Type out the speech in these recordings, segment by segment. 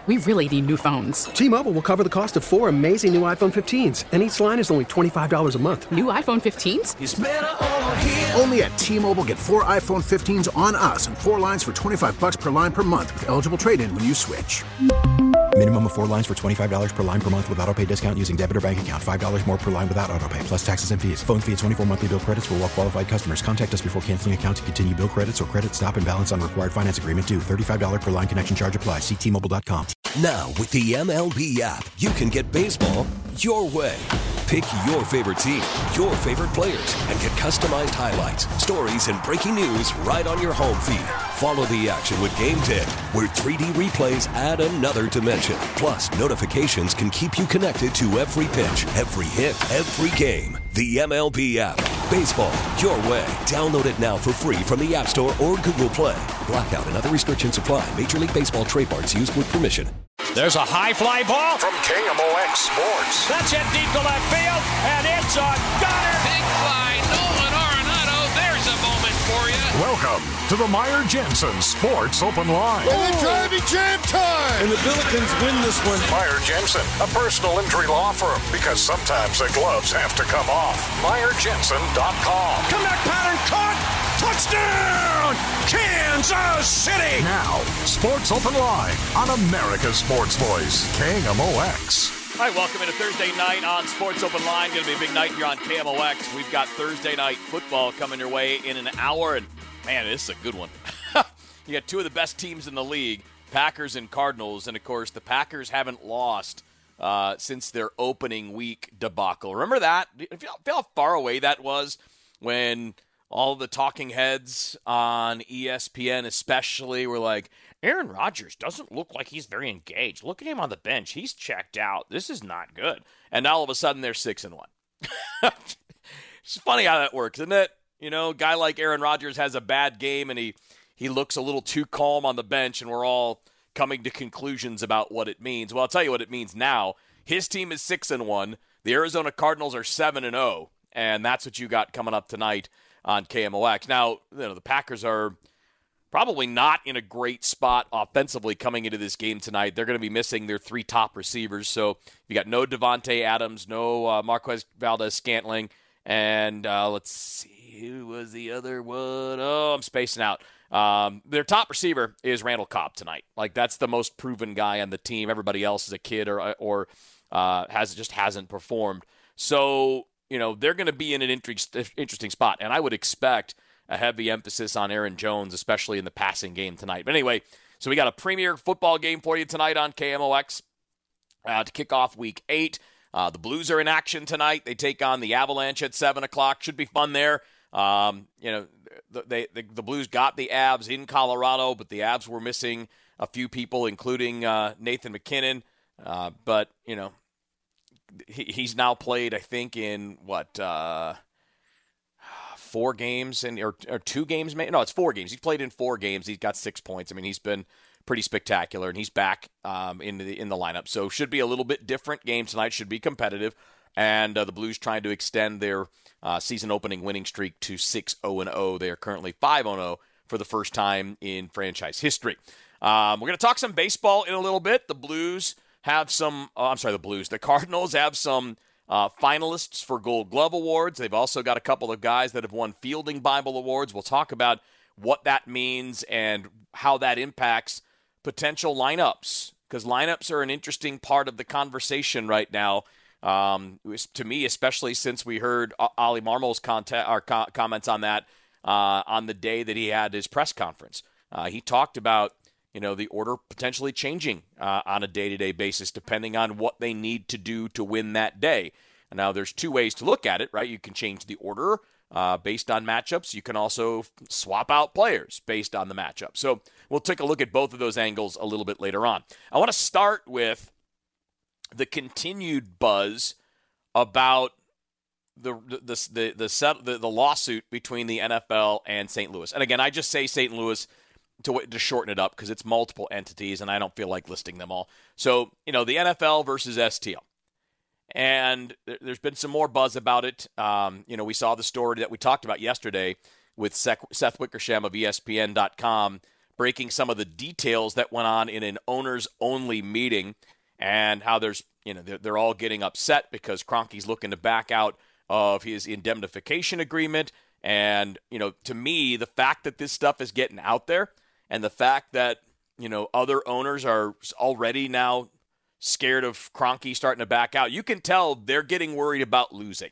We really need new phones. T-Mobile will cover the cost of 4 amazing new iPhone 15s, and each line is only $25 a month. New iPhone 15s? It's better over here. Only at T-Mobile, get 4 iPhone 15s on us and 4 lines for $25 per line per month with eligible trade-in when you switch. Minimum of 4 lines for $25 per line per month with autopay discount using debit or bank account. $5 more per line without autopay, plus taxes and fees. Phone fee at 24 monthly bill credits for well-qualified customers. Contact us before canceling account to continue bill credits or credit stop and balance on required finance agreement due. $35 per line connection charge applies. See T-Mobile.com. Now, with the MLB app, you can get baseball your way. Pick your favorite team, your favorite players, and get customized highlights, stories, and breaking news right on your home feed. Follow the action with Game Day, where 3D replays add another dimension. Plus, notifications can keep you connected to every pitch, every hit, every game. The MLB app. Baseball your way. Download it now for free from the App Store or Google Play. Blackout and other restrictions apply. Major League Baseball trademarks used with permission. There's a high fly ball from KMOX Sports. That's hit deep to left field, and it's a gunner. Big fly, Nolan Arenado. There's a moment for you. Welcome to the Meyer Jensen Sports Open Line. And the driving jam time. And the Billikens win this one. Meyer Jensen, a personal injury law firm, because sometimes the gloves have to come off. MeyerJensen.com. Comeback pattern caught. Touchdown, Kansas City. Now, Sports Open Line on America's Sports Voice, KMOX. All right, welcome into Thursday night on Sports Open Line. Going to be a big night here on KMOX. We've got Thursday night football coming your way in an hour, and man, this is a good one. You got two of the best teams in the league, Packers and Cardinals, and of course the Packers haven't lost since their opening week debacle. Remember that? Feel how far away that was when all the talking heads on ESPN especially were like, Aaron Rodgers doesn't look like he's very engaged. Look at him on the bench. He's checked out. This is not good. And now all of a sudden they're 6-1. It's funny how that works, isn't it? You know, a guy like Aaron Rodgers has a bad game and he looks a little too calm on the bench, and we're all coming to conclusions about what it means. Well, I'll tell you what it means now. His team is 6-1. The Arizona Cardinals are 7-0, and that's what you got coming up tonight on KMOX. Now, you know, the Packers are probably not in a great spot offensively coming into this game tonight. They're going to be missing their 3 top receivers. So you got no Devontae Adams, no Marquez Valdes-Scantling, and let's see, who was the other one? Oh, I'm spacing out. Their top receiver is Randall Cobb tonight. Like, that's the most proven guy on the team. Everybody else is a kid or hasn't performed. So, you know, they're going to be in an interesting spot, and I would expect a heavy emphasis on Aaron Jones, especially in the passing game tonight. But anyway, so we got a premier football game for you tonight on KMOX to kick off Week 8. The Blues are in action tonight. They take on the Avalanche at 7 o'clock. Should be fun there. You know, the Blues got the Avs in Colorado, but the Avs were missing a few people, including Nathan McKinnon. But, you know, he's now played, I think, in 4 games or 2 games. No, it's 4 games. He's played in 4 games. He's got 6 points. I mean, he's been pretty spectacular, and he's back in the lineup. So should be a little bit different game tonight. Should be competitive, and the Blues trying to extend their season opening winning streak to 6-0-0. They are currently 5-0 for the first time in franchise history. We're going to talk some baseball in a little bit. The Cardinals have some finalists for Gold Glove Awards. They've also got a couple of guys that have won Fielding Bible Awards. We'll talk about what that means and how that impacts potential lineups, because lineups are an interesting part of the conversation right now. To me, especially since we heard Ollie Marmol's comments on that on the day that he had his press conference. He talked about, you know, the order potentially changing on a day-to-day basis depending on what they need to do to win that day. And now there's 2 ways to look at it, right? You can change the order based on matchups. You can also swap out players based on the matchup. So we'll take a look at both of those angles a little bit later on. I want to start with the continued buzz about the lawsuit between the NFL and St. Louis. And again, I just say St. Louis to shorten it up because it's multiple entities, and I don't feel like listing them all. So, you know, the NFL versus STL. And there's been some more buzz about it. You know, we saw the story that we talked about yesterday with Seth Wickersham of ESPN.com breaking some of the details that went on in an owners-only meeting and how there's, they're all getting upset because Kroenke's looking to back out of his indemnification agreement. And, to me, the fact that this stuff is getting out there and the fact that, other owners are already now scared of Kroenke starting to back out, you can tell they're getting worried about losing.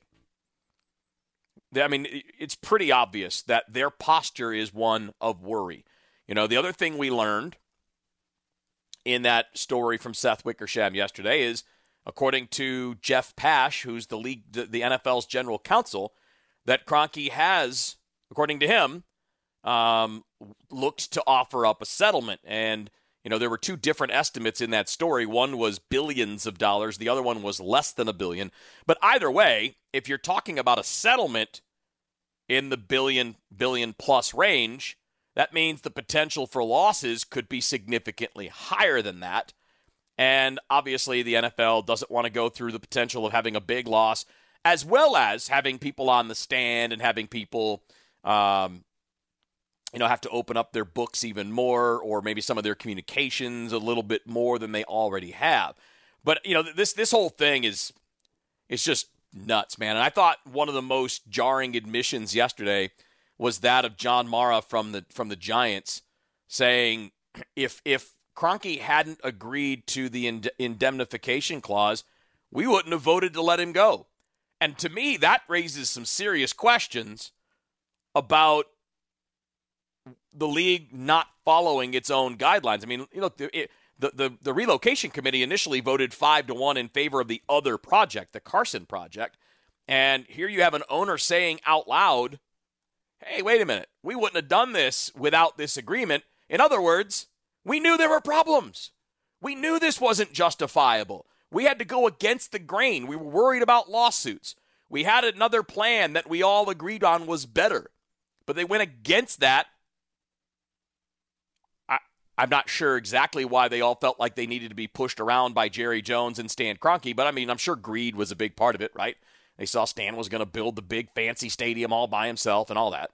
I mean, it's pretty obvious that their posture is one of worry. The other thing we learned in that story from Seth Wickersham yesterday is, according to Jeff Pash, who's the NFL's general counsel, that Kroenke has, according to him, looked to offer up a settlement. And, there were two different estimates in that story. One was billions of dollars. The other one was less than $1 billion. But either way, if you're talking about a settlement in the billion plus range, that means the potential for losses could be significantly higher than that. And obviously the NFL doesn't want to go through the potential of having a big loss, as well as having people on the stand and having people, have to open up their books even more, or maybe some of their communications a little bit more than they already have. But, this whole thing is just nuts, man. And I thought one of the most jarring admissions yesterday was that of John Mara from the Giants, saying if Kroenke hadn't agreed to the indemnification clause, we wouldn't have voted to let him go. And to me, that raises some serious questions about the league not following its own guidelines. I mean, the relocation committee initially voted 5-1 in favor of the other project, the Carson project. And here you have an owner saying out loud, hey, wait a minute, we wouldn't have done this without this agreement. In other words, we knew there were problems. We knew this wasn't justifiable. We had to go against the grain. We were worried about lawsuits. We had another plan that we all agreed on was better. But they went against that. I'm not sure exactly why they all felt like they needed to be pushed around by Jerry Jones and Stan Kroenke, but I mean, I'm sure greed was a big part of it, right? They saw Stan was going to build the big fancy stadium all by himself and all that.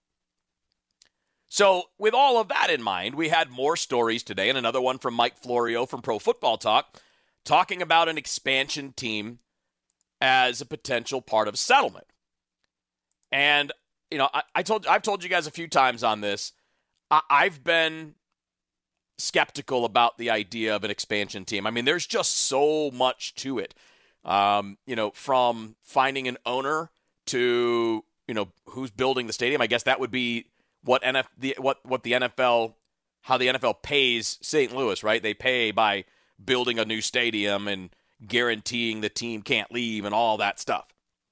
So with all of that in mind, we had more stories today, and another one from Mike Florio from Pro Football Talk, talking about an expansion team as a potential part of a settlement. And, I've told you guys a few times on this, I've been skeptical about the idea of an expansion team. I mean, there's just so much to it. From finding an owner to, who's building the stadium. I guess that would be what the NFL, how the NFL pays St. Louis, right? They pay by building a new stadium and guaranteeing the team can't leave and all that stuff.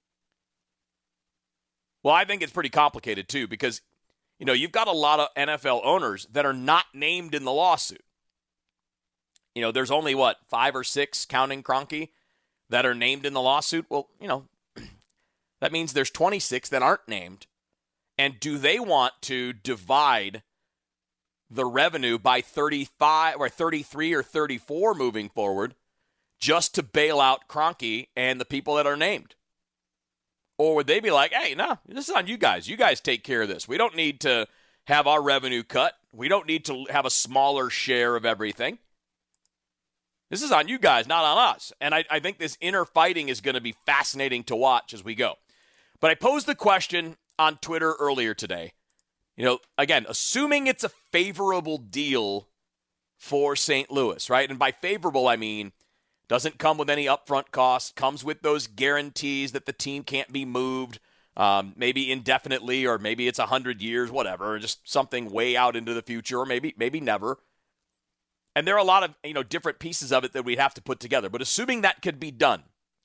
Well, I think it's pretty complicated too, because you've got a lot of NFL owners that are not named in the lawsuit. There's only, 5 or 6, counting Kroenke, that are named in the lawsuit. Well, that means there's 26 that aren't named. And do they want to divide the revenue by 35 or 33 or 34 moving forward just to bail out Kroenke and the people that are named? Or would they be like, hey, no, this is on you guys. You guys take care of this. We don't need to have our revenue cut. We don't need to have a smaller share of everything. This is on you guys, not on us. And I think this inner fighting is going to be fascinating to watch as we go. But I posed the question on Twitter earlier today. Again, assuming it's a favorable deal for St. Louis, right? And by favorable, I mean doesn't come with any upfront costs, comes with those guarantees that the team can't be moved, maybe indefinitely, or maybe it's 100 years, whatever, just something way out into the future, or maybe never. And there are a lot of different pieces of it that we'd have to put together. But assuming that could be done,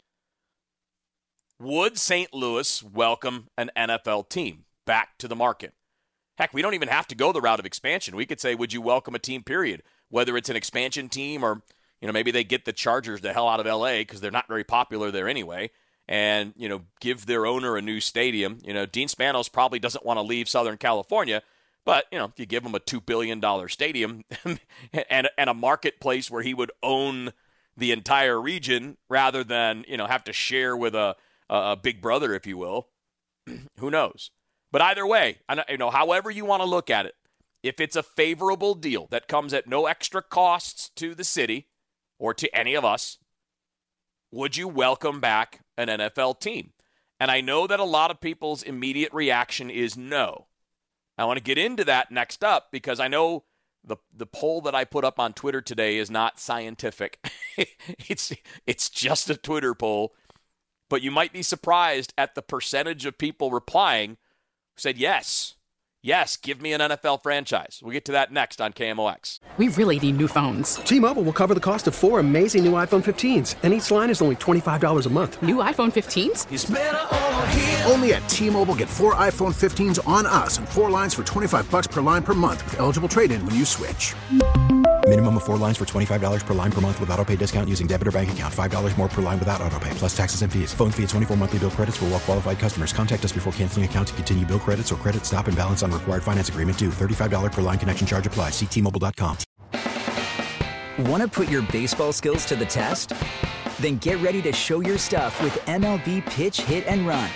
would St. Louis welcome an NFL team back to the market? Heck, we don't even have to go the route of expansion. We could say, would you welcome a team, period? Whether it's an expansion team or maybe they get the Chargers the hell out of L.A. because they're not very popular there anyway, and, give their owner a new stadium. Dean Spanos probably doesn't want to leave Southern California, but, if you give him a $2 billion stadium and a marketplace where he would own the entire region rather than, have to share with a big brother, if you will, who knows? But either way, however you want to look at it, if it's a favorable deal that comes at no extra costs to the city or to any of us, would you welcome back an NFL team? And I know that a lot of people's immediate reaction is no. I want to get into that next up because I know the poll that I put up on Twitter today is not scientific. It's just a Twitter poll. But you might be surprised at the percentage of people replying who said yes. Yes, give me an NFL franchise. We'll get to that next on KMOX. We really need new phones. T-Mobile will cover the cost of 4 amazing new iPhone 15s, and each line is only $25 a month. New iPhone 15s? It's better over here. Only at T-Mobile, get 4 iPhone 15s on us and 4 lines for $25 per line per month with eligible trade-in when you switch. Minimum of 4 lines for $25 per line per month with autopay discount using debit or bank account. $5 more per line without autopay, plus taxes and fees. Phone fee at 24 monthly bill credits for well-qualified customers. Contact us before canceling account to continue bill credits or credit stop and balance on required finance agreement due. $35 per line connection charge applies. See T-Mobile.com. Want to put your baseball skills to the test? Then get ready to show your stuff with MLB Pitch, Hit, and Run.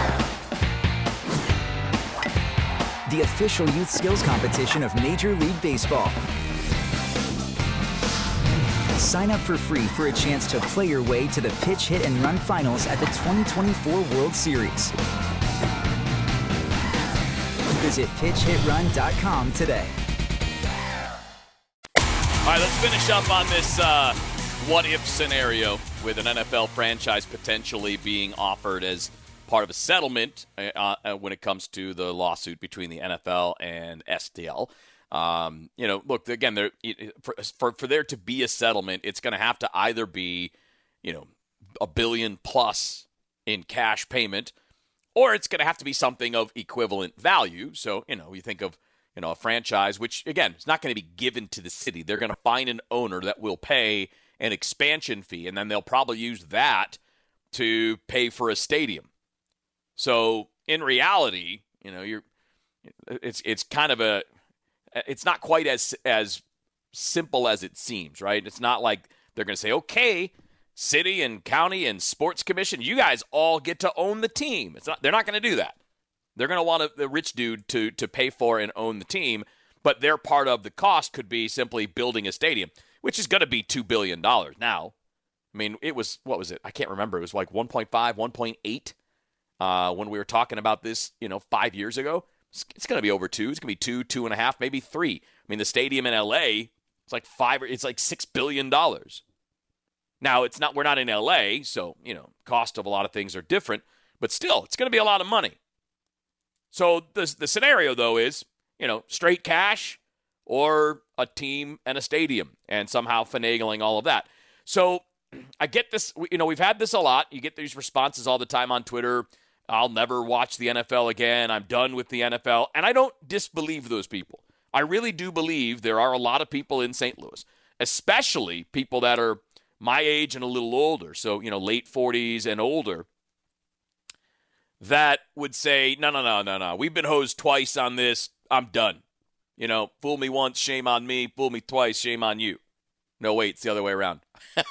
The official youth skills competition of Major League Baseball. Sign up for free for a chance to play your way to the Pitch, Hit, and Run finals at the 2024 World Series. Visit PitchHitRun.com today. All right, let's finish up on this what-if scenario with an NFL franchise potentially being offered as part of a settlement when it comes to the lawsuit between the NFL and STL. Look, again, for there to be a settlement, it's going to have to either be, $1 billion plus in cash payment, or it's going to have to be something of equivalent value. So, you think of, a franchise, which, again, is not going to be given to the city. They're going to find an owner that will pay an expansion fee, and then they'll probably use that to pay for a stadium. So, in reality, it's kind of it's not quite as simple as it seems, right? It's not like they're going to say, okay, city and county and sports commission, you guys all get to own the team. They're not going to do that. They're going to want the rich dude to pay for and own the team, but their part of the cost could be simply building a stadium, which is going to be $2 billion now. I mean, it was, what was it? I can't remember. It was like 1.5, 1.8 when we were talking about this, 5 years ago. It's going to be over 2. It's going to be 2, 2.5, maybe 3. I mean, the stadium in LA, it's like $6 billion. Now, we're not in LA, so, cost of a lot of things are different, but still, it's going to be a lot of money. So the scenario, though, is, straight cash or a team and a stadium and somehow finagling all of that. So I get this, we've had this a lot. You get these responses all the time on Twitter. I'll never watch the NFL again. I'm done with the NFL. And I don't disbelieve those people. I really do believe there are a lot of people in St. Louis, especially people that are my age and a little older, so, late 40s and older, that would say, no. We've been hosed twice on this. I'm done. Fool me once, shame on me. Fool me twice, shame on you. No, wait, it's the other way around.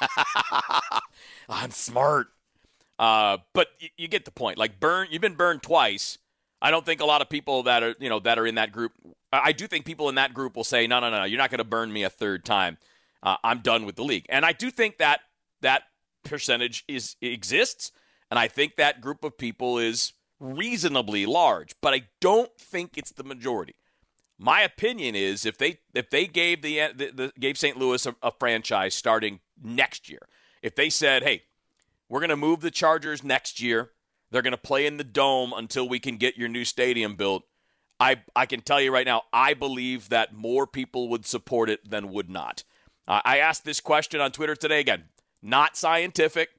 I'm smart. But you get the point. Like, you've been burned twice. I don't think a lot of people that are in that group. I do think people in that group will say, no, you're not going to burn me a third time. I'm done with the league. And I do think that percentage exists, and I think that group of people is reasonably large, but I don't think it's the majority. My opinion is if they gave gave St. Louis a franchise starting next year, if they said, hey, we're going to move the Chargers next year, they're going to play in the Dome until we can get your new stadium built, I can tell you right now, I believe that more people would support it than would not. I asked this question on Twitter today. Again, not scientific.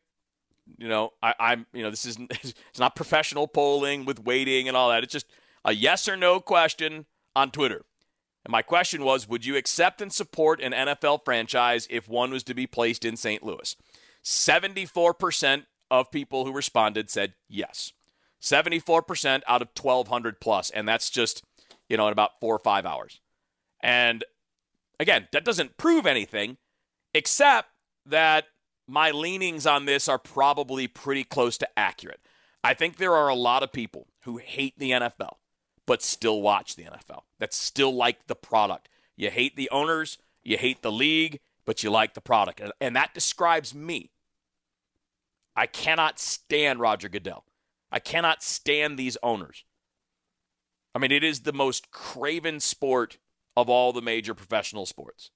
This is it's not professional polling with weighting and all that. It's just a yes or no question on Twitter. And my question was, would you accept and support an NFL franchise if one was to be placed in St. Louis? 74% of people who responded said yes. 74% out of 1,200 plus, and that's just, in about 4 or 5 hours. And again, that doesn't prove anything, except that my leanings on this are probably pretty close to accurate. I think there are a lot of people who hate the NFL but still watch the NFL, that still like the product. You hate the owners, you hate the league, but you like the product. And that describes me. I cannot stand Roger Goodell. I cannot stand these owners. I mean, it is the most craven sport of all the major professional sports.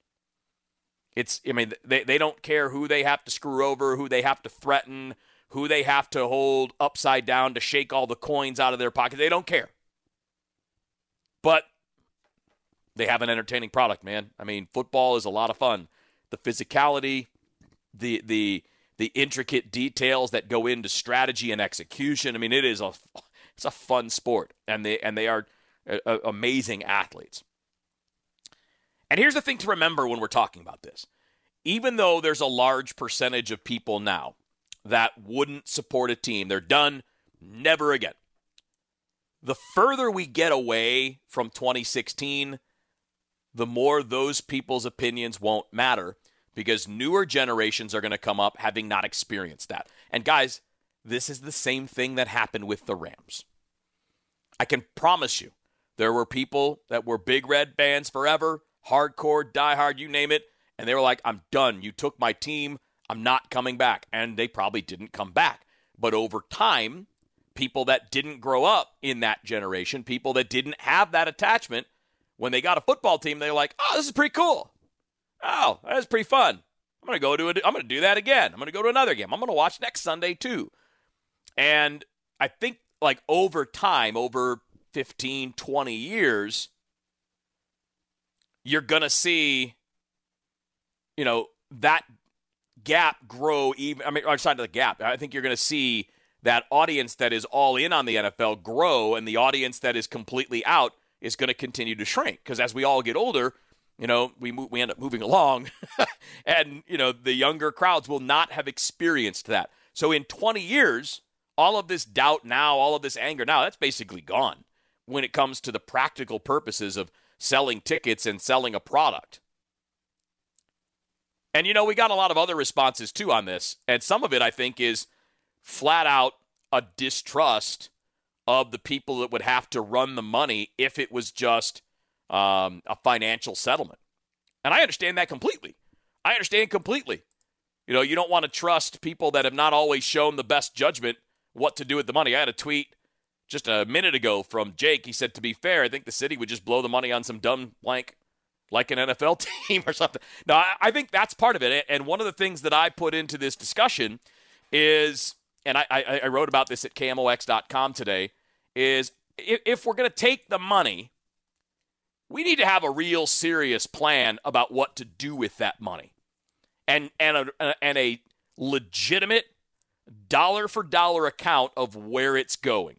They don't care who they have to screw over, who they have to threaten, who they have to hold upside down to shake all the coins out of their pocket. They don't care. But they have an entertaining product, man. I mean, football is a lot of fun. The physicality, the intricate details that go into strategy and execution. I mean, it's a fun sport, and they are amazing athletes. And here's the thing to remember when we're talking about this. Even though there's a large percentage of people now that wouldn't support a team, they're done, never again. The further we get away from 2016, the more those people's opinions won't matter, because newer generations are going to come up having not experienced that. And guys, this is the same thing that happened with the Rams. I can promise you, there were people that were Big Red fans forever, hardcore, diehard, you name it, and they were like, I'm done. You took my team. I'm not coming back. And they probably didn't come back. But over time, people that didn't grow up in that generation, people that didn't have that attachment, when they got a football team, they were like, oh, this is pretty cool. Oh, that's pretty fun. I'm going to do that again. I'm going to go to another game. I'm going to watch next Sunday too. And I think like over time, over 15, 20 years, you're going to see, that gap grow outside of the gap. I think you're going to see that audience that is all in on the NFL grow, and the audience that is completely out is going to continue to shrink. Because as we all get older, we end up moving along, and, the younger crowds will not have experienced that. So in 20 years, all of this doubt now, all of this anger now, that's basically gone when it comes to the practical purposes of selling tickets and selling a product. And, we got a lot of other responses, too, on this. And some of it, I think, is flat out a distrust of the people that would have to run the money if it was just a financial settlement. And I understand that completely. You don't want to trust people that have not always shown the best judgment what to do with the money. I had a tweet just a minute ago from Jake. He said, to be fair, I think the city would just blow the money on some dumb blank like an NFL team or something. No, I think that's part of it. And one of the things that I put into this discussion is, and I wrote about this at KMOX.com today, is if we're going to take the money, we need to have a real serious plan about what to do with that money. And a legitimate dollar-for-dollar account of where it's going.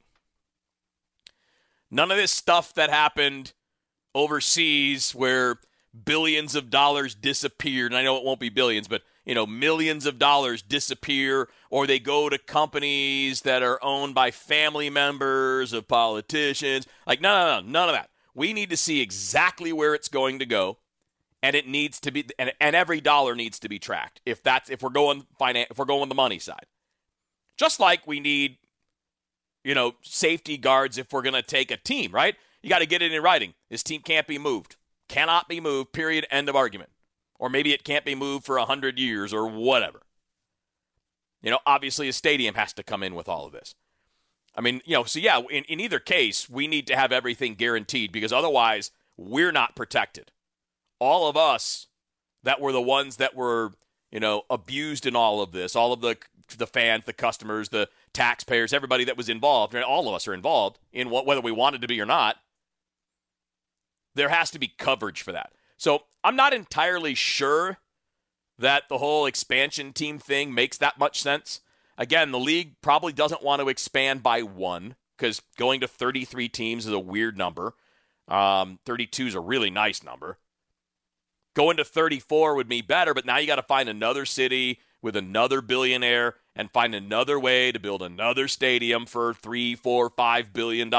None of this stuff that happened overseas where billions of dollars disappeared, and I know it won't be billions, but millions of dollars disappear, or they go to companies that are owned by family members of politicians. Like, no, none of that. We need to see exactly where it's going to go, and it needs to be, and every dollar needs to be tracked. If we're going the money side, just like we need, safety guards if we're going to take a team, right? You got to get it in writing. This team can't be moved. Cannot be moved, period, end of argument. Or maybe it can't be moved for 100 years or whatever. Obviously a stadium has to come in with all of this. I mean, so yeah, in either case, we need to have everything guaranteed, because otherwise we're not protected. All of us that were the ones that were, abused in all of this, all of the fans, the customers, the taxpayers, everybody that was involved, and all of us are involved in whether we wanted to be or not. There has to be coverage for that. So I'm not entirely sure that the whole expansion team thing makes that much sense. Again, the league probably doesn't want to expand by one, because going to 33 teams is a weird number. 32 is a really nice number. Going to 34 would be better, but now you got to find another city with another billionaire and find another way to build another stadium for $3, $4, $5 billion.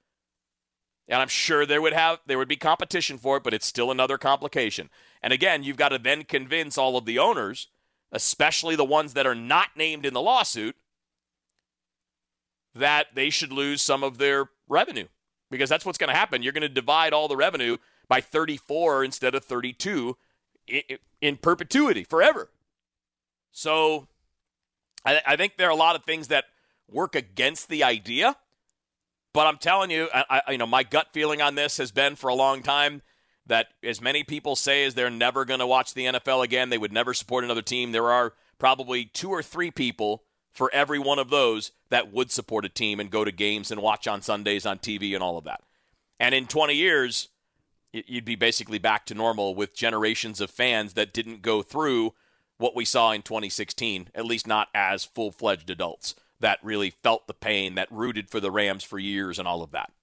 And I'm sure there would be competition for it, but it's still another complication. And again, you've got to then convince all of the owners, especially the ones that are not named in the lawsuit, that they should lose some of their revenue. because that's what's going to happen. You're going to divide all the revenue by 34 instead of 32 in perpetuity, forever. So I think there are a lot of things that work against the idea, but I'm telling you, my gut feeling on this has been for a long time that as many people say as they're never going to watch the NFL again, they would never support another team, there are probably 2 or 3 people for every one of those that would support a team and go to games and watch on Sundays on TV and all of that. And in 20 years, you'd be basically back to normal with generations of fans that didn't go through what we saw in 2016, at least not as full-fledged adults that really felt the pain, that rooted for the Rams for years and all of that.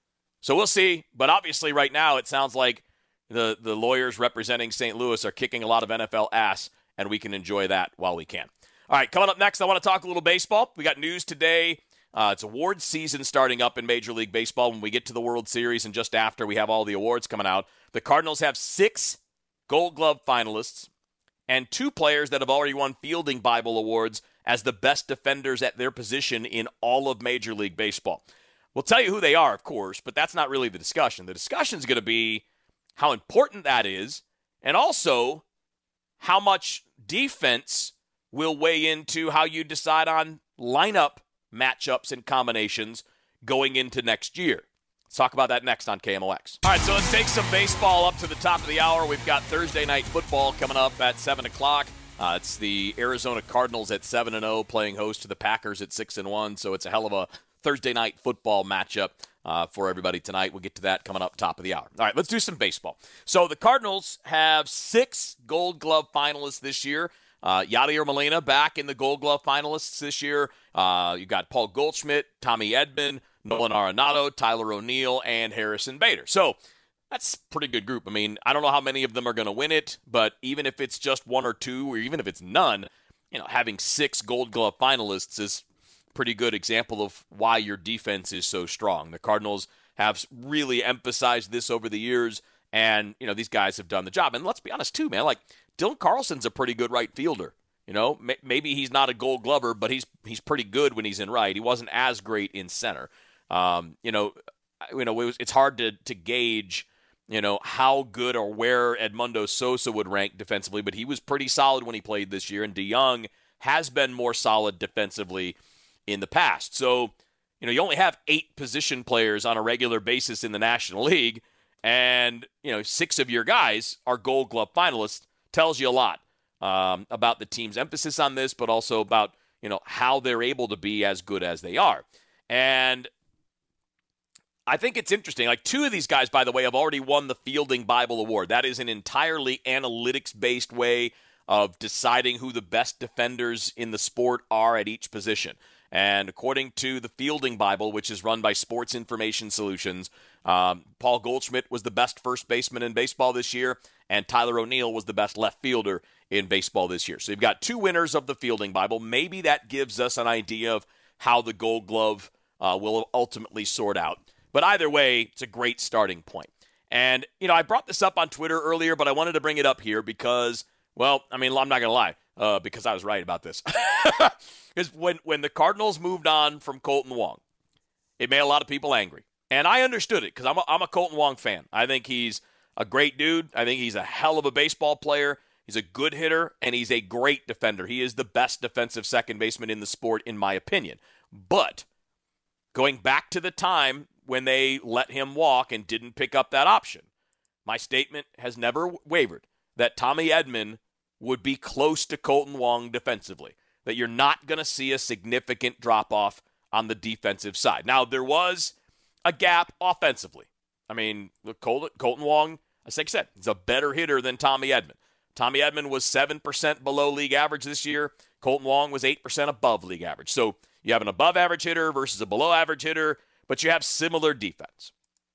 So we'll see. But obviously right now it sounds like the lawyers representing St. Louis are kicking a lot of NFL ass, and we can enjoy that while we can. All right, coming up next, I want to talk a little baseball. We got news today. It's awards season starting up in Major League Baseball when we get to the World Series, and just after we have all the awards coming out. The Cardinals have 6 Gold Glove finalists and 2 players that have already won Fielding Bible Awards as the best defenders at their position in all of Major League Baseball. We'll tell you who they are, of course, but that's not really the discussion. The discussion is going to be how important that is, and also how much defense will weigh into how you decide on lineup matchups and combinations going into next year. Let's talk about that next on KMOX. All right, so let's take some baseball up to the top of the hour. We've got Thursday night football coming up at 7 o'clock. It's the Arizona Cardinals at 7-0 playing host to the Packers at 6-1, so it's a hell of a Thursday night football matchup for everybody tonight. We'll get to that coming up top of the hour. All right, let's do some baseball. So the Cardinals have 6 Gold Glove finalists this year. Yadier Molina back in the Gold Glove finalists this year. You got Paul Goldschmidt, Tommy Edman, Nolan Arenado, Tyler O'Neill, and Harrison Bader. So that's a pretty good group. I mean, I don't know how many of them are going to win it, but even if it's just 1 or 2, or even if it's none, having 6 Gold Glove finalists is a pretty good example of why your defense is so strong. The Cardinals have really emphasized this over the years, and these guys have done the job. And let's be honest too, man. Like, Dylan Carlson's a pretty good right fielder. Maybe he's not a Gold Glover, but he's pretty good when he's in right. He wasn't as great in center. It's hard to gauge, how good or where Edmundo Sosa would rank defensively, but he was pretty solid when he played this year, and DeYoung has been more solid defensively in the past. So, you only have 8 position players on a regular basis in the National League, and, 6 of your guys are Gold Glove finalists. Tells you a lot about the team's emphasis on this, but also about, how they're able to be as good as they are. And I think it's interesting. Like, 2 of these guys, by the way, have already won the Fielding Bible Award. That is an entirely analytics-based way of deciding who the best defenders in the sport are at each position. And according to the Fielding Bible, which is run by Sports Information Solutions, Paul Goldschmidt was the best first baseman in baseball this year, and Tyler O'Neill was the best left fielder in baseball this year. So you've got 2 winners of the Fielding Bible. Maybe that gives us an idea of how the Gold Glove will ultimately sort out. But either way, it's a great starting point. And, I brought this up on Twitter earlier, but I wanted to bring it up here because, I'm not going to lie, because I was right about this. Because when the Cardinals moved on from Colton Wong, it made a lot of people angry. And I understood it because I'm a Colton Wong fan. I think he's a great dude. I think he's a hell of a baseball player. He's a good hitter, and he's a great defender. He is the best defensive second baseman in the sport, in my opinion. But going back to the time when they let him walk and didn't pick up that option, my statement has never wavered that Tommy Edman would be close to Colton Wong defensively, that you're not going to see a significant drop-off on the defensive side. Now, there was a gap offensively. I mean, Colton Wong, as I said, is a better hitter than Tommy Edman. Tommy Edman was 7% below league average this year. Colton Wong was 8% above league average. So you have an above-average hitter versus a below-average hitter, but you have similar defense.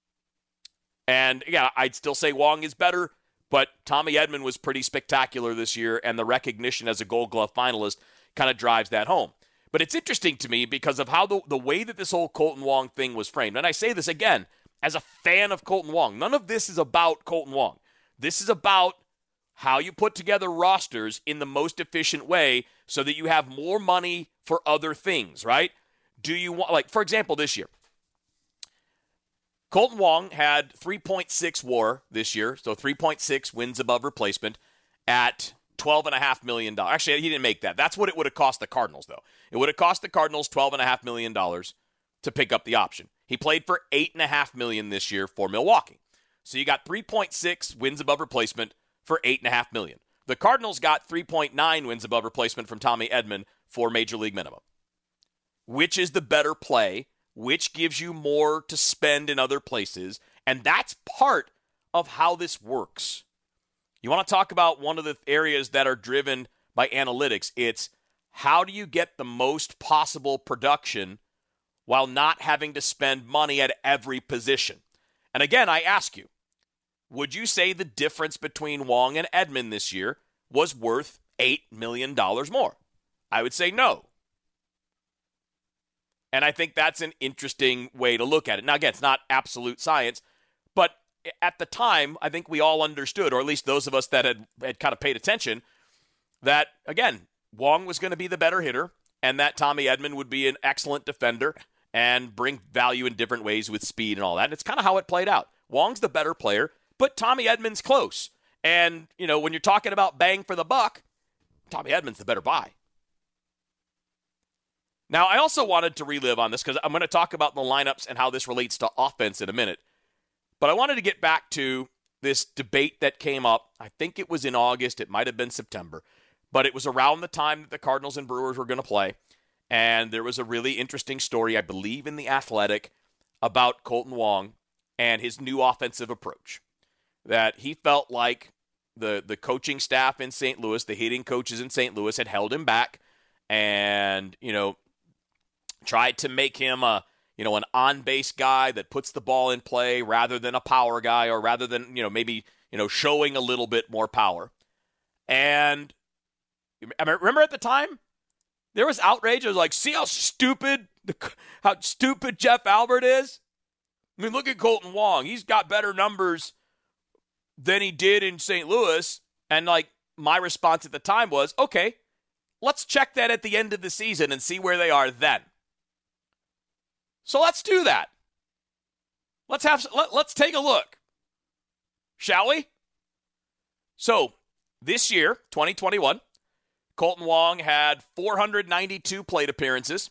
And, yeah, I'd still say Wong is better, but Tommy Edman was pretty spectacular this year, and the recognition as a Gold Glove finalist kind of drives that home. But it's interesting to me because of how the way that this whole Colton Wong thing was framed. And I say this again, as a fan of Colton Wong, none of this is about Colton Wong. This is about how you put together rosters in the most efficient way so that you have more money for other things, right? Do you want, like, for example, this year, Colton Wong had 3.6 WAR this year, so 3.6 wins above replacement at $12.5 million. Actually, he didn't make that. That's what it would have cost the Cardinals, though. It would have cost the Cardinals $12.5 million to pick up the option. He played for $8.5 million this year for Milwaukee. So you got 3.6 wins above replacement for $8.5 million. The Cardinals got 3.9 wins above replacement from Tommy Edman for Major League minimum. Which is the better play? Which gives you more to spend in other places? And that's part of how this works. You want to talk about one of the areas that are driven by analytics. It's how do you get the most possible production while not having to spend money at every position? And again, I ask you, would you say the difference between Wong and Edman this year was worth $8 million more? I would say no. And I think that's an interesting way to look at it. Now, again, it's not absolute science, but at the time, I think we all understood, or at least those of us that had kind of paid attention, that, again, Wong was going to be the better hitter and that Tommy Edman would be an excellent defender and bring value in different ways with speed and all that. And it's kind of how it played out. Wong's the better player, but Tommy Edman's close. And, you know, when you're talking about bang for the buck, Tommy Edman's the better buy. Now, I also wanted to relive on this because I'm going to talk about the lineups and how this relates to offense in a minute. But I wanted to get back to this debate that came up. I think it was in August. It might have been September. But it was around the time that the Cardinals and Brewers were going to play. And there was a really interesting story, I believe, in The Athletic about Colton Wong and his new offensive approach. That he felt like the coaching staff in St. Louis, the hitting coaches in St. Louis had held him back and, you know, tried to make him an on-base guy that puts the ball in play rather than a power guy or rather than, maybe, showing a little bit more power. And I remember at the time, there was outrage. It was like, see how stupid Jeff Albert is? I mean, look at Colton Wong. He's got better numbers than he did in St. Louis. And, my response at the time was, okay, let's check that at the end of the season and see where they are then. So let's do that. Let's take a look. Shall we? So, this year, 2021, Colton Wong had 492 plate appearances.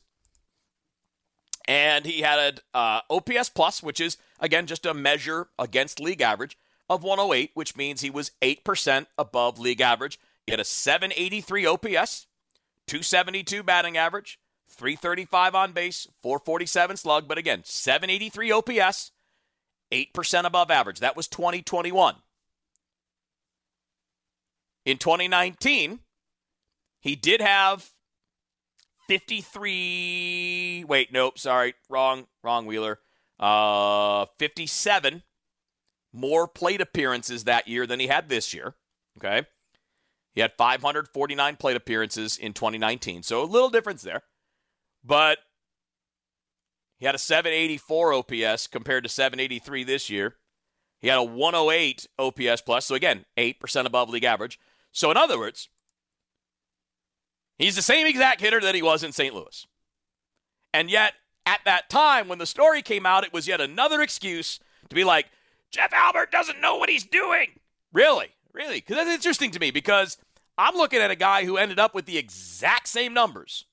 And he had an OPS plus, which is, again, just a measure against league average, of 108, which means he was 8% above league average. He had a 783 OPS, 272 batting average, 335 on base, 447 slug, but again, 783 OPS, 8% above average. That was 2021. In 2019, he did have 57 more plate appearances that year than he had this year. Okay. He had 549 plate appearances in 2019. So a little difference there. But he had a 784 OPS compared to 783 this year. He had a 108 OPS plus. So again, 8% above league average. So in other words, he's the same exact hitter that he was in St. Louis. And yet, at that time, when the story came out, it was yet another excuse to be like, Jeff Albert doesn't know what he's doing. Really? Because that's interesting to me because I'm looking at a guy who ended up with the exact same numbers.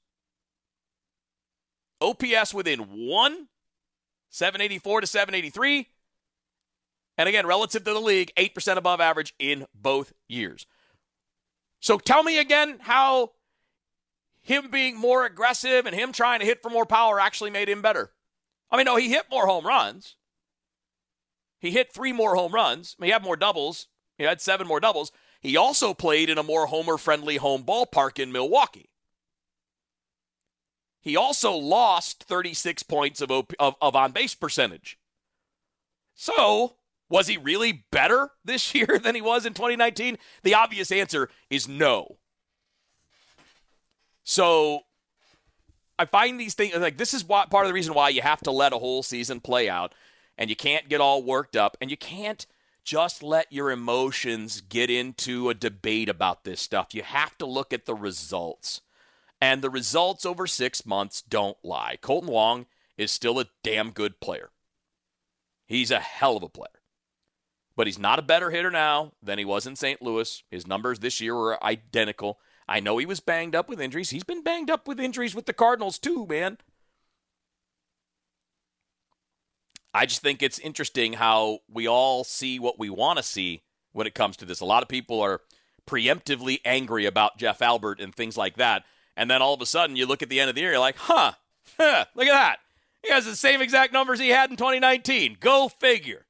OPS within 1, 784 to 783. And again, relative to the league, 8% above average in both years. So tell me again how him being more aggressive and him trying to hit for more power actually made him better. I mean, no, he hit more home runs. He hit 3 more home runs. I mean, he had more doubles. He had 7 more doubles. He also played in a more homer-friendly home ballpark in Milwaukee. He also lost 36 points of on-base percentage. So, was he really better this year than he was in 2019? The obvious answer is no. So, I find these things, this is part of the reason why you have to let a whole season play out, and you can't get all worked up, and you can't just let your emotions get into a debate about this stuff. You have to look at the results. And the results over 6 months don't lie. Colton Wong is still a damn good player. He's a hell of a player. But he's not a better hitter now than he was in St. Louis. His numbers this year were identical. I know he was banged up with injuries. He's been banged up with injuries with the Cardinals too, man. I just think it's interesting how we all see what we want to see when it comes to this. A lot of people are preemptively angry about Jeff Albert and things like that. And then all of a sudden you look at the end of the year, you're like, look at that. He has the same exact numbers he had in 2019. Go figure.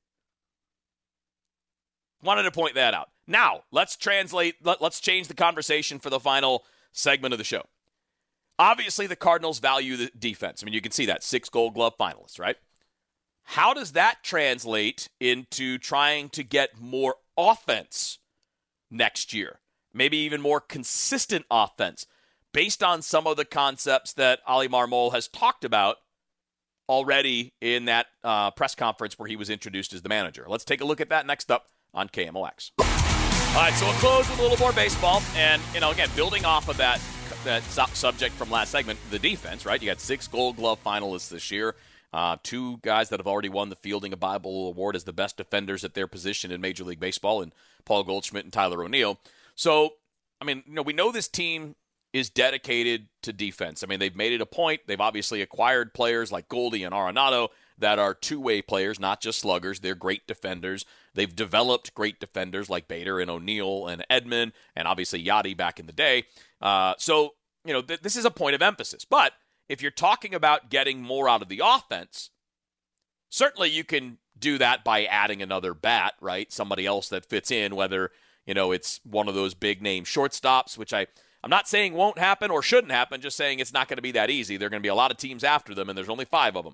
Wanted to point that out. Now, let's change the conversation for the final segment of the show. Obviously, the Cardinals value the defense. I mean, you can see that. 6 Gold Glove finalists, right? How does that translate into trying to get more offense next year? Maybe even more consistent offense based on some of the concepts that Ali Marmol has talked about already in that press conference where he was introduced as the manager. Let's take a look at that next up on KMOX. All right, so we'll close with a little more baseball. And, again, building off of that subject from last segment, the defense, right? You got 6 Gold Glove finalists this year. 2 guys that have already won the Fielding a Bible Award as the best defenders at their position in Major League Baseball, and Paul Goldschmidt and Tyler O'Neill. So, I mean, we know this team is dedicated to defense. I mean, they've made it a point. They've obviously acquired players like Goldie and Arenado that are two-way players, not just sluggers. They're great defenders. They've developed great defenders like Bader and O'Neill and Edman and obviously Yachty back in the day. So, this is a point of emphasis. But if you're talking about getting more out of the offense, certainly you can do that by adding another bat, right? Somebody else that fits in, whether, it's one of those big-name shortstops, which I'm not saying won't happen or shouldn't happen, just saying it's not going to be that easy. There are going to be a lot of teams after them, and there's only 5 of them.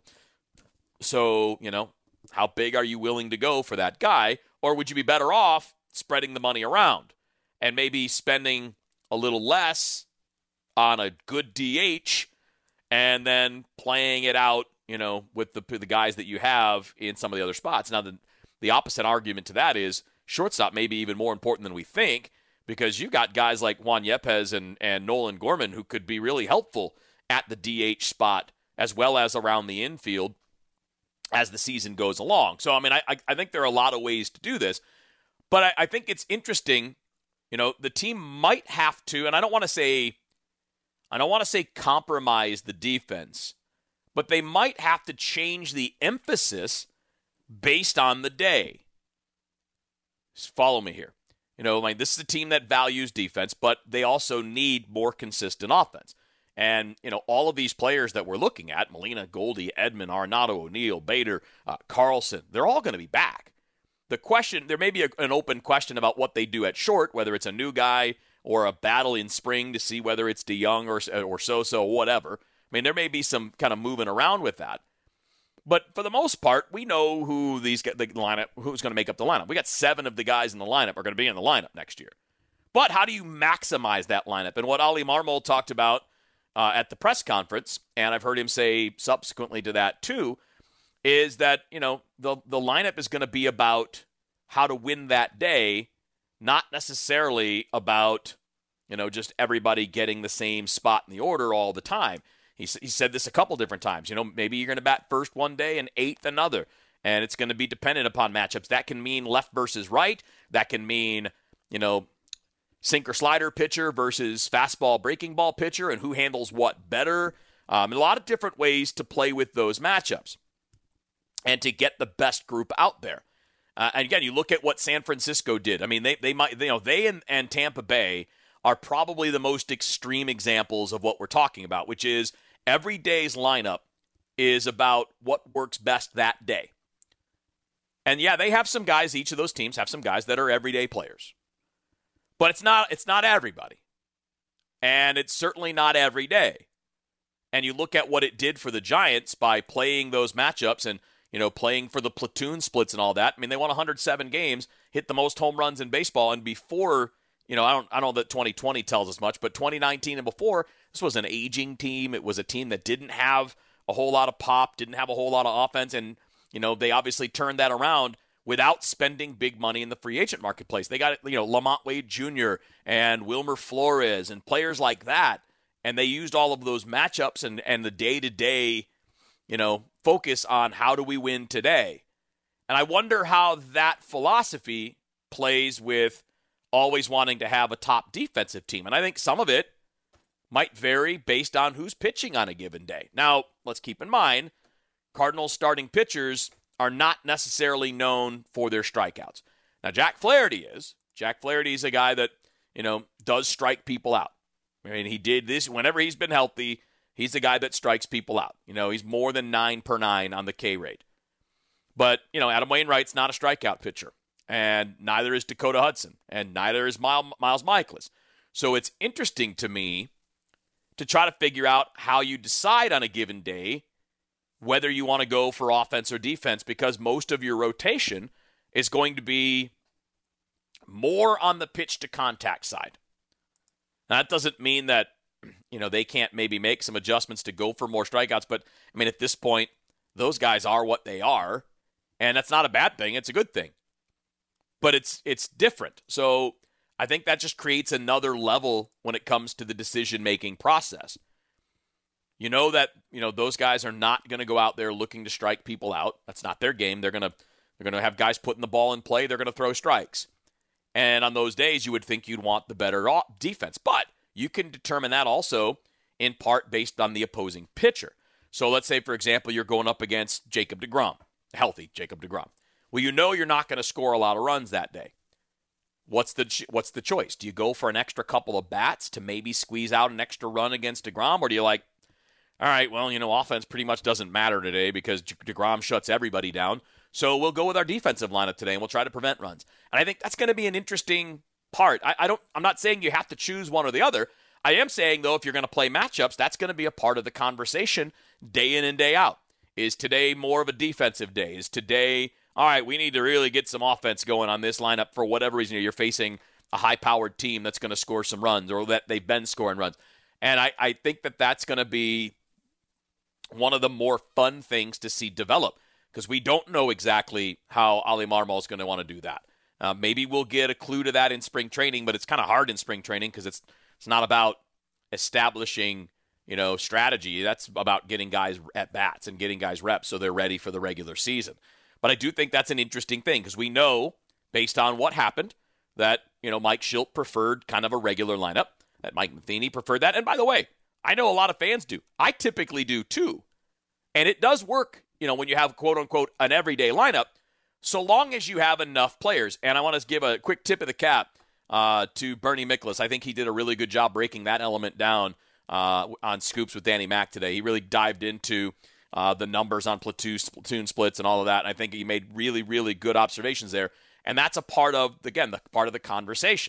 So, how big are you willing to go for that guy? Or would you be better off spreading the money around and maybe spending a little less on a good DH and then playing it out, with the guys that you have in some of the other spots? Now, the opposite argument to that is shortstop may be even more important than we think, because you've got guys like Juan Yepes and Nolan Gorman who could be really helpful at the DH spot as well as around the infield as the season goes along. So, I mean, I think there are a lot of ways to do this, but I think it's interesting. The team might have to, and I don't want to say compromise the defense, but they might have to change the emphasis based on the day. Just follow me here. This is a team that values defense, but they also need more consistent offense. And, all of these players that we're looking at, Molina, Goldie, Edman, Arenado, O'Neill, Bader, Carlson, they're all going to be back. The question, there may be an open question about what they do at short, whether it's a new guy or a battle in spring to see whether it's DeYoung or Sosa or whatever. I mean, there may be some kind of moving around with that. But for the most part, we know who's going to make up the lineup. We got 7 of the guys in the lineup are going to be in the lineup next year. But how do you maximize that lineup? And what Ali Marmol talked about at the press conference, and I've heard him say subsequently to that too, is that, the lineup is going to be about how to win that day, not necessarily about, just everybody getting the same spot in the order all the time. He said this a couple different times. Maybe you're going to bat first one day and 8th another, and it's going to be dependent upon matchups. That can mean left versus right. That can mean, sinker slider pitcher versus fastball breaking ball pitcher, and who handles what better. A lot of different ways to play with those matchups and to get the best group out there. And again, you look at what San Francisco did. I mean, they and Tampa Bay are probably the most extreme examples of what we're talking about, which is every day's lineup is about what works best that day. And yeah, they have some guys, each of those teams have some guys that are everyday players. But it's not everybody. And it's certainly not every day. And you look at what it did for the Giants by playing those matchups and, playing for the platoon splits and all that. I mean, they won 107 games, hit the most home runs in baseball, and before, I don't know that 2020 tells us much, but 2019 and before, this was an aging team. It was a team that didn't have a whole lot of pop, didn't have a whole lot of offense, and, they obviously turned that around without spending big money in the free agent marketplace. They got, Lamont Wade Jr. and Wilmer Flores and players like that, and they used all of those matchups and the day-to-day, focus on how do we win today. And I wonder how that philosophy plays with always wanting to have a top defensive team. And I think some of it might vary based on who's pitching on a given day. Now, let's keep in mind, Cardinals starting pitchers are not necessarily known for their strikeouts. Now, Jack Flaherty is. Jack Flaherty is a guy that, does strike people out. I mean, he did this whenever he's been healthy. He's the guy that strikes people out. He's more than 9 per 9 on the K rate. But, Adam Wainwright's not a strikeout pitcher. And neither is Dakota Hudson. And neither is Miles Mikolas. So it's interesting to me to try to figure out how you decide on a given day whether you want to go for offense or defense, because most of your rotation is going to be more on the pitch to contact side. Now, that doesn't mean that, they can't maybe make some adjustments to go for more strikeouts, but I mean, at this point, those guys are what they are, and that's not a bad thing. It's a good thing. But it's different. So I think that just creates another level when it comes to the decision-making process. Those guys are not going to go out there looking to strike people out. That's not their game. They're going to have guys putting the ball in play. They're going to throw strikes. And on those days, you would think you'd want the better defense. But you can determine that also in part based on the opposing pitcher. So let's say, for example, you're going up against Jacob deGrom, healthy Jacob deGrom. Well, you're not going to score a lot of runs that day. What's the choice? Do you go for an extra couple of bats to maybe squeeze out an extra run against deGrom? Or do you all right, well, offense pretty much doesn't matter today because deGrom shuts everybody down. So we'll go with our defensive lineup today and we'll try to prevent runs. And I think that's going to be an interesting part. I'm not saying you have to choose one or the other. I am saying, though, if you're going to play matchups, that's going to be a part of the conversation day in and day out. Is today more of a defensive day? Is today, all right, we need to really get some offense going on this lineup for whatever reason you're facing a high-powered team that's going to score some runs or that they've been scoring runs. And I think that's going to be one of the more fun things to see develop because we don't know exactly how Ali Marmol is going to want to do that. Maybe we'll get a clue to that in spring training, but it's kind of hard in spring training because it's not about establishing, strategy. That's about getting guys at bats and getting guys reps so they're ready for the regular season. But I do think that's an interesting thing because we know, based on what happened, that, Mike Shildt preferred kind of a regular lineup, that Mike Matheny preferred that. And by the way, I know a lot of fans do. I typically do too. And it does work, when you have, quote-unquote, an everyday lineup, so long as you have enough players. And I want to give a quick tip of the cap to Bernie Miklasz. I think he did a really good job breaking that element down on Scoops with Danny Mac today. He really dived into the numbers on platoon splits and all of that. And I think he made really, really good observations there. And that's a part of, again, the part of the conversation.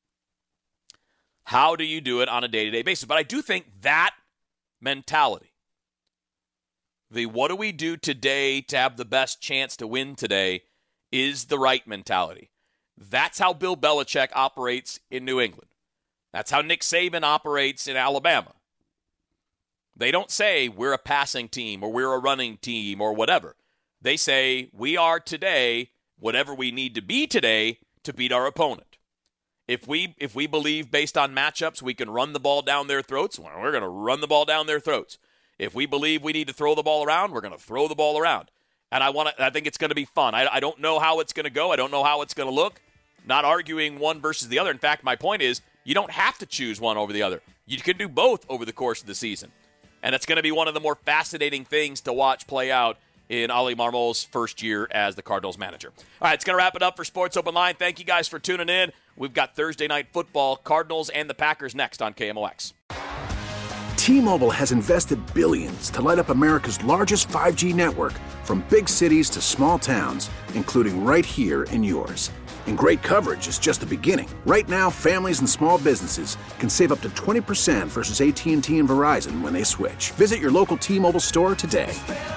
How do you do it on a day-to-day basis? But I do think that mentality, the what do we do today to have the best chance to win today, is the right mentality. That's how Bill Belichick operates in New England. That's how Nick Saban operates in Alabama. They don't say we're a passing team or we're a running team or whatever. They say we are today whatever we need to be today to beat our opponent. If we believe based on matchups we can run the ball down their throats, well, we're going to run the ball down their throats. If we believe we need to throw the ball around, we're going to throw the ball around. And I think it's going to be fun. I don't know how it's going to go. I don't know how it's going to look. Not arguing one versus the other. In fact, my point is you don't have to choose one over the other. You can do both over the course of the season. And it's going to be one of the more fascinating things to watch play out in Ali Marmol's first year as the Cardinals manager. All right, it's going to wrap it up for Sports Open Line. Thank you guys for tuning in. We've got Thursday Night Football, Cardinals and the Packers next on KMOX. T-Mobile has invested billions to light up America's largest 5G network, from big cities to small towns, including right here in yours. And great coverage is just the beginning. Right now, families and small businesses can save up to 20% versus AT&T and Verizon when they switch. Visit your local T-Mobile store today.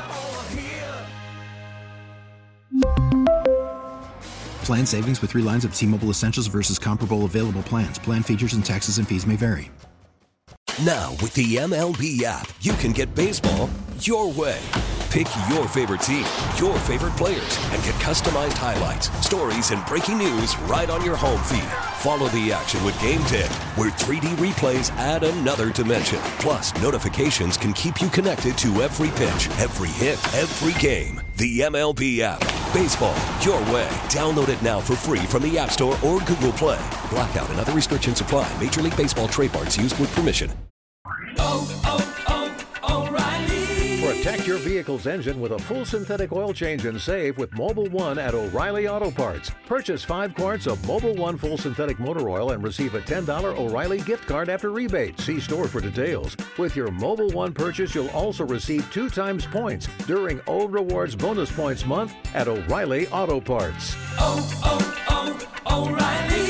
Plan savings with 3 lines of T-Mobile Essentials versus comparable available plans. Plan features and taxes and fees may vary. Now, with the MLB app, you can get baseball your way. Pick your favorite team, your favorite players, and get customized highlights, stories, and breaking news right on your home feed. Follow the action with Game Tip, where 3D replays add another dimension. Plus, notifications can keep you connected to every pitch, every hit, every game. The MLB app. Baseball, your way. Download it now for free from the App Store or Google Play. Blackout and other restrictions apply. Major League Baseball trademarks used with permission. Protect your vehicle's engine with a full synthetic oil change and save with Mobil 1 at O'Reilly Auto Parts. Purchase 5 quarts of Mobil 1 full synthetic motor oil and receive a $10 O'Reilly gift card after rebate. See store for details. With your Mobil 1 purchase, you'll also receive 2 times points during O Rewards Bonus Points Month at O'Reilly Auto Parts. O'Reilly